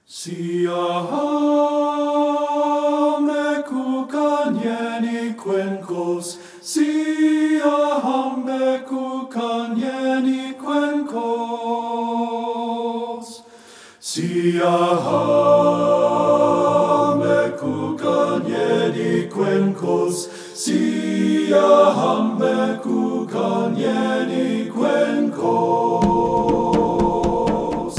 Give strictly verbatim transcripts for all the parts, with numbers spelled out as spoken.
Siahambe kukanyeni kwenkos, Siahambe kukanyeni kwenkos, Siahambe kukanyeni kwenkos, Siahambe kukanyeni kwenkos,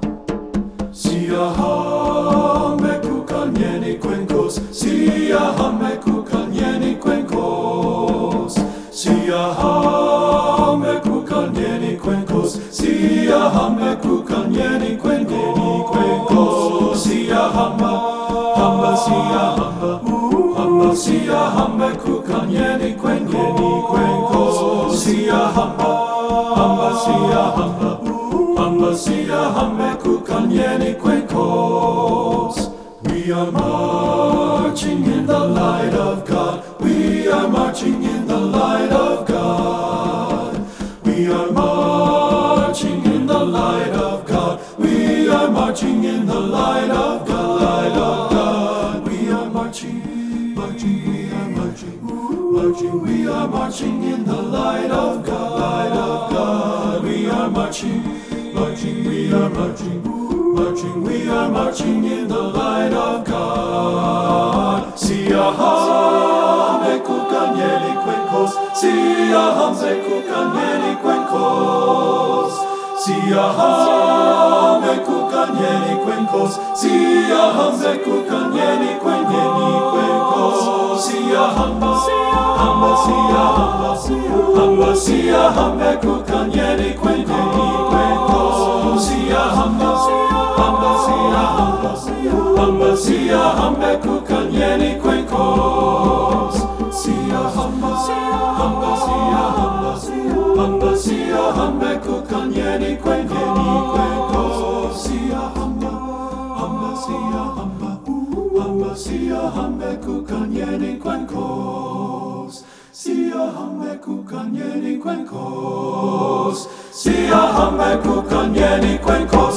Siahambe kukanyeni kwenkos, Siahambe kukanyeni kwenkos, Siahambe kukanyeni kwenkos, Siahambe kukanyeni kwenkos, Siahamba, hamba siahamba, hamba siahambe kukanyeni kwenkos, Siahamba, hamba siahamba, hamba siahambe kukanyeni kwenkos. We are marching in the light of God. We are marching in the light of God. We are marching in the light of God. We are marching in the light of God. Light of God. We are marching, marching. We are marching, marching. We are marching in the light of God. Light of God. We are marching, marching. We are marching. Marching, we are marching in the light of God. Siahambe kukanyeni kwenkos, Siahambe kukanyeni kwenkos, Siahambe kukanyeni kwenkos, Siahambe kukanyeni kwenkos, Siahamba, hamba siahamba, hamba siahambe kukanyeni kwenkos, Siahamba. Hamba siahamba, hamba siahambe kukanyeni kwenkos, Siahamba, hamba siahamba, hamba siahambe kukanyeni kwenkos, Siahamba, hamba siahamba, hamba siahambe kukanyeni kwenkos, Siahambe kukanyeni kwenkos, Siahambe kukanyeni kwenkos.